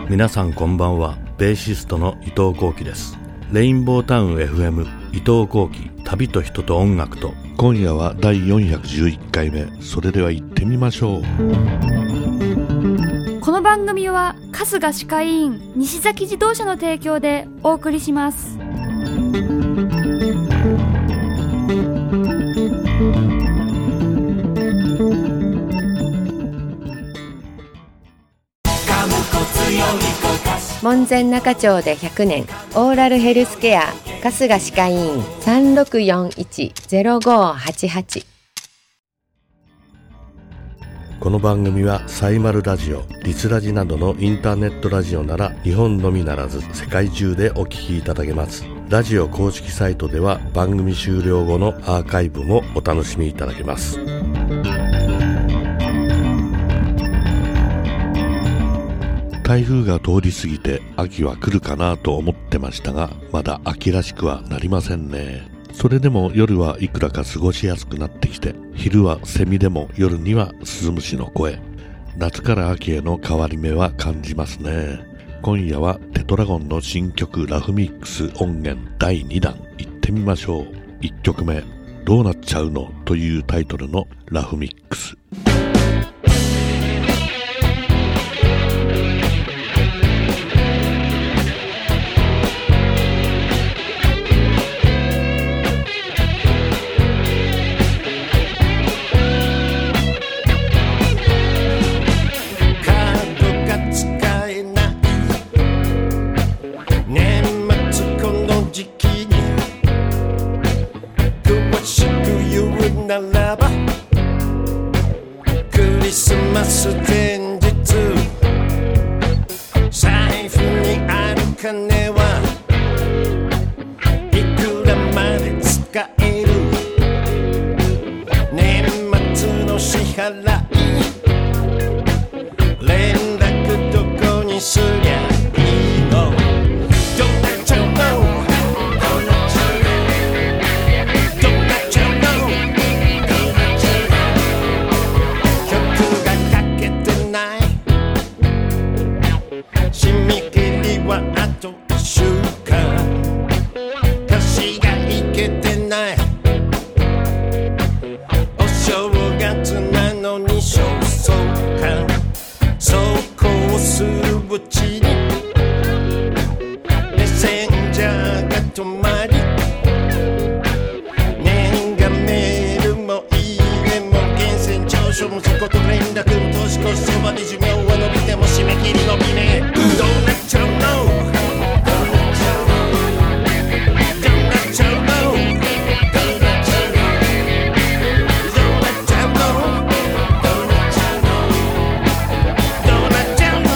皆さんこんばんは。ベーシストの伊藤幸喜です。レインボータウン FM 伊藤幸喜、旅と人と音楽と。 今夜は第411回目。それでは行ってみましょう。 この番組は春日歯科医院西崎自動車の提供でお送りします。 門前仲町で100年オーラルヘルスケア春日歯科医院 3641-0588。 この番組はサイマルラジオ、リスラジなどのインターネットラジオなら日本のみならず世界中でお聞きいただけます。ラジオ公式サイトでは番組終了後のアーカイブもお楽しみいただけます。 台風が通り過ぎて秋は来るかなと思ってましたが、まだ秋らしくはなりませんね。それでも夜はいくらか過ごしやすくなってきて、昼はセミでも夜にはスズムシの声。夏から秋への変わり目は感じますね。今夜はテトラゴンの新曲ラフミックス音源第2弾行ってみましょう。1曲目、どうなっちゃうのというタイトルのラフミックス。 ならばクリスマス前日、財布にある金はいくらまで使える。年末の支払い連絡どこにすりゃいいの。どうなっちゃうの、締め切りはあと1週間。歌詞がいけてない。お正月なのに焦燥感。そうこうするうちにメッセンジャーが止まり、年賀メールもいいねも源泉徴収もそこと連絡も年越しそばで寿命は伸びても締め切り伸びねえ。どうなっちゃうの、どうなっちゃうの、どうなっちゃうの、どうなっちゃうの、どうなっちゃうの、どうなっちゃうの、どうなっちゃうの、どうなっちゃうの。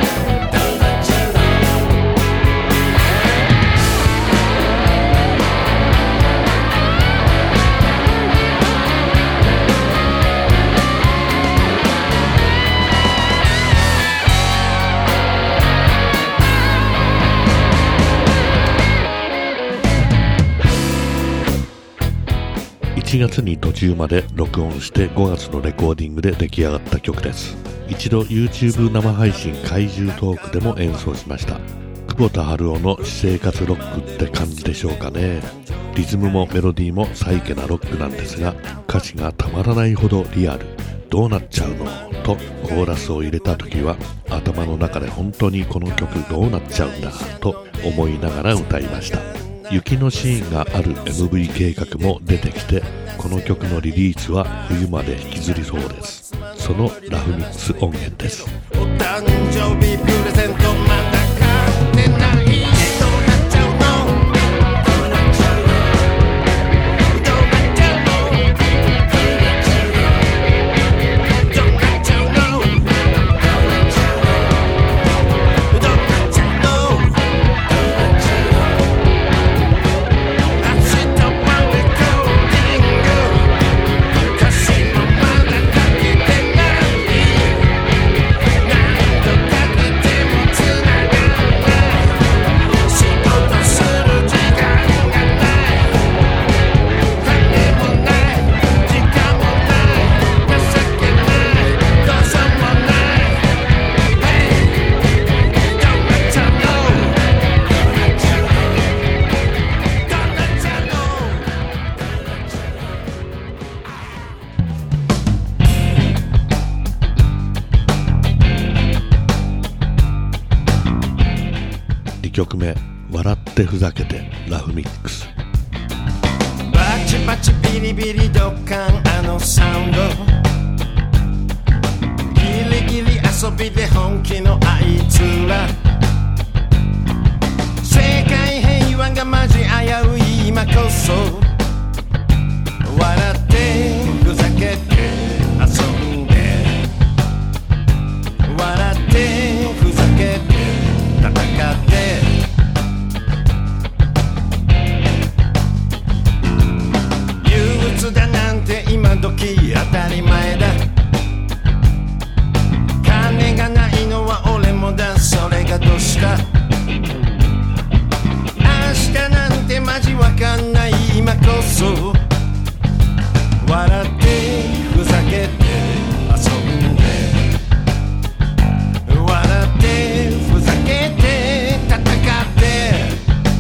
1月に途中まで録音して5月のレコーディングで出来上がった曲です。一度 YouTube 生配信怪獣トークでも演奏しました。久保田春夫の私生活ロックって感じでしょうかね。リズムもメロディーもサイケなロックなんですが、歌詞がたまらないほどリアル。どうなっちゃうのとコーラスを入れた時は頭の中で本当にこの曲どうなっちゃうんだと思いながら歌いました。雪のシーンがある MV 計画も出てきて、この曲のリリースは冬まで引きずりそうです。そのラフミックス音源です。 お誕生日プレゼントまだ買ってない。何度かけても曲目笑ってふざけてラフミックス。 バチバチビリビリドッカンあのサウンド、ギリギリ遊びで本気のあいつら、世界平和がマジ危うい今こそ、笑ってふざけて遊んで、笑ってふざけて戦って、憂鬱だなんて今時当たり前だ、金がないのは俺もだ、それがどうした、明日なんてマジわかんない今こそ、笑ってふざけて遊んで、笑ってふざけて戦って、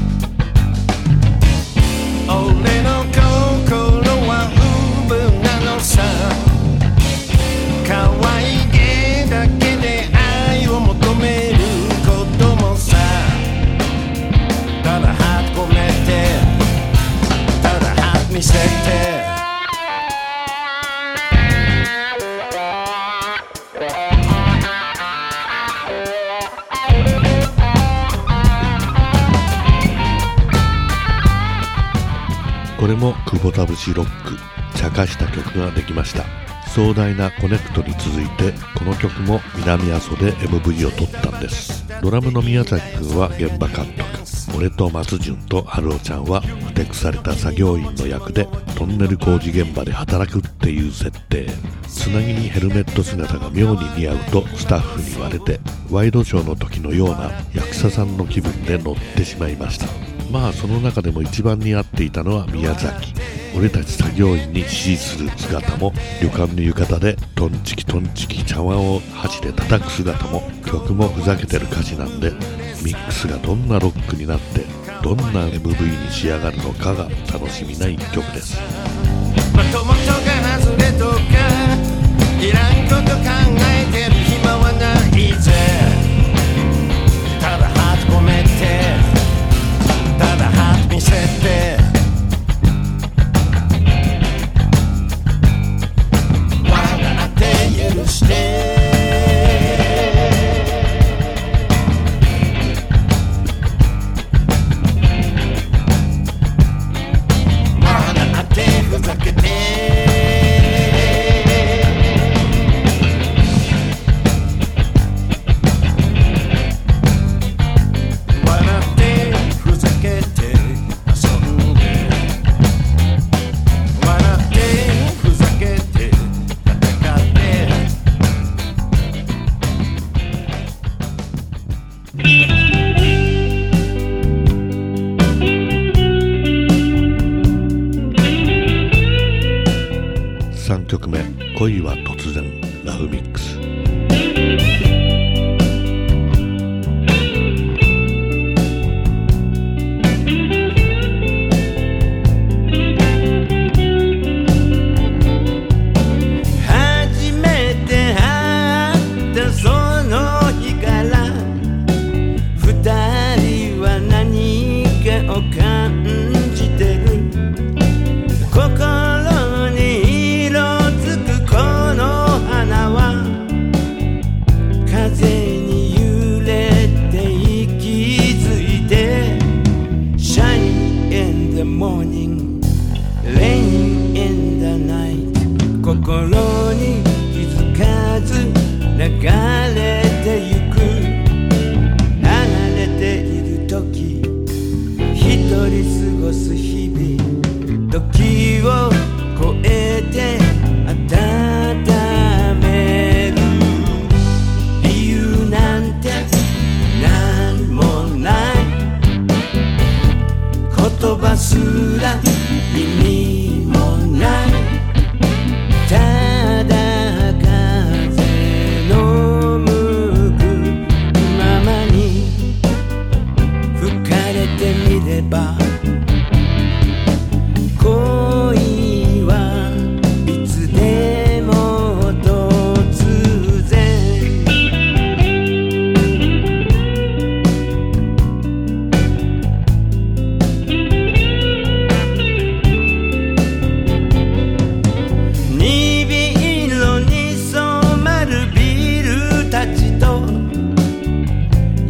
俺の心はウブなのさ、可愛げだけで愛を求めることもさ、ただハート込めて、ただハート見せて、 これも久保田節ロック、茶化した曲ができました。壮大なコネクトに続いてこの曲も南阿蘇で MV を撮ったんです。ドラムの宮崎くんは現場監督、俺と松潤と春尾ちゃんはふてくされた作業員の役でトンネル工事現場で働くっていう設定。つなぎにヘルメット姿が妙に似合うとスタッフに言われて、ワイドショーの時のような役者さんの気分で乗ってしまいました。まあその中でも一番似合っていたのは宮崎。俺たち作業員に指示する姿も、旅館の浴衣でトンチキトンチキ茶碗を箸で叩く姿も、曲もふざけてる歌詞なんで、ミックスがどんなロックになってどんな MV に仕上がるのかが楽しみな一曲です。 まともとが外れとかいらんこと考えてる暇はないぜ、ただハート込めて、ただハート見せて、笑って許して、笑ってふざけて、 3曲目、恋は突然ラフミックス。 初めて会ったその日から二人は何かを感じてる、心に色づくこの花は風に揺れて息づいて、 Shine in the morning, rain in the night、 心に気づかず流れてゆく、離れている時一人過ごす日々、時を超えて温める理由な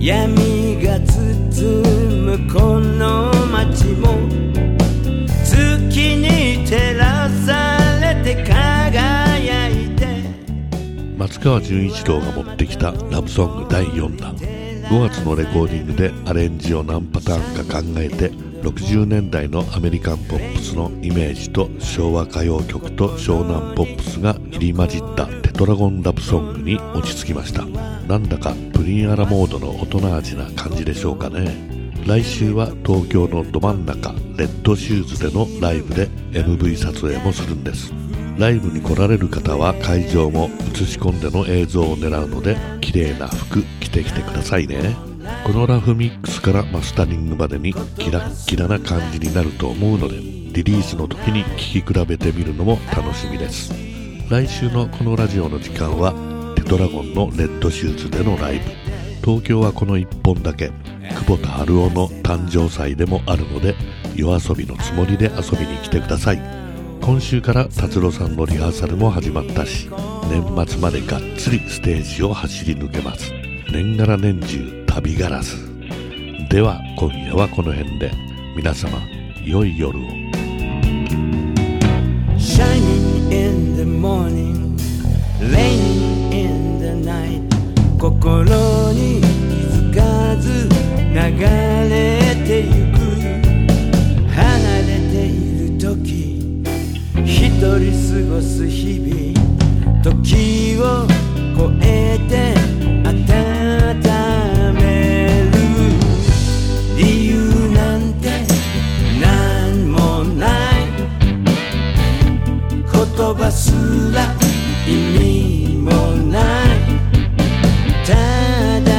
闇が包むこの街も月に照らされて輝いて。 松川純一郎が持ってきたラブソング第4弾。5月のレコーディングでアレンジを何パターンか考えて、60年代のアメリカンポップスのイメージと昭和歌謡曲と湘南ポップスが入り混じったテトラゴンラブソングに落ち着きました。なんだかプリンアラモードの大人味な感じでしょうかね。来週は東京のど真ん中レッドシューズでのライブで MV 撮影もするんです。ライブに来られる方は会場も映し込んでの映像を狙うので、綺麗な服着てきてくださいね。このラフミックスからマスタリングまでにキラッキラな感じになると思うので、リリースの時に聴き比べてみるのも楽しみです。来週のこのラジオの時間はテトラゴンのレッドシューズでのライブ。東京はこの1本だけ。久保田春夫の誕生祭でもあるので、夜遊びのつもりで遊びに来てください。今週から達郎さんのリハーサルも始まったし、年末までがっつりステージを走り抜けます。年がら年中旅がらず。では今夜はこの辺で、皆様良い夜を。 Shining in the morning, raining in the night。 心に気づかず流れてゆく。離れている時、一人過ごす日々。時を越えて温める理由なんてなんもない。言葉すら意味もない。ただ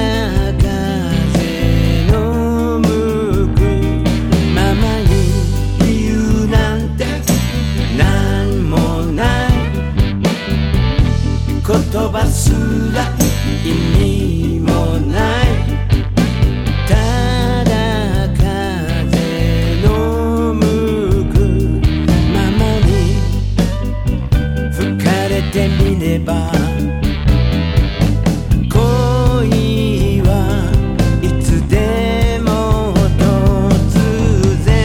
風の向くままに、理由なんてなんもない。言葉すら意味もない。ただ風の向くままに吹かれてみれば、恋はいつでも突然。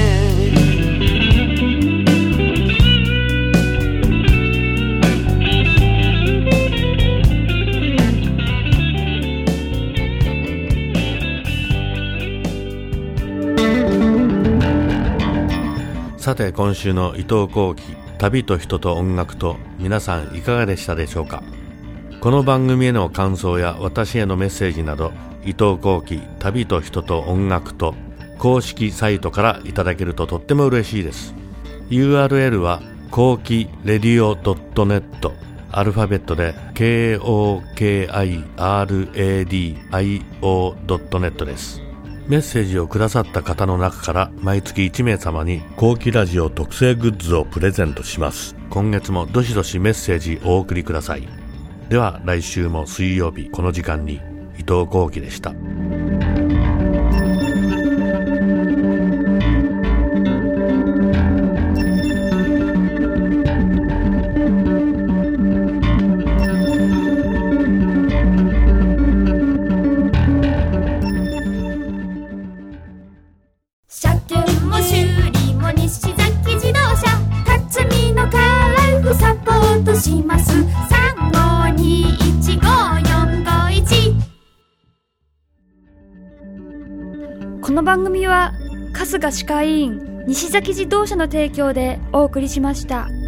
さて今週の伊藤幸喜旅と人と音楽と、皆さんいかがでしたでしょうか。この番組への感想や私へのメッセージなど、伊藤幸喜旅と人と音楽と公式サイトからいただけるととっても嬉しいです。 URL は幸喜レディオ .net、 アルファベットで KOKIRADIO.net です。メッセージをくださった方の中から毎月1名様に幸喜ラジオ特製グッズをプレゼントします。今月もどしどしメッセージお送りください。では来週も水曜日この時間に、伊藤幸喜でした。 車検も修理も西崎自動車、辰巳のカラフサポートします。35215451。この番組は春日歯科医院西崎自動車の提供でお送りしました。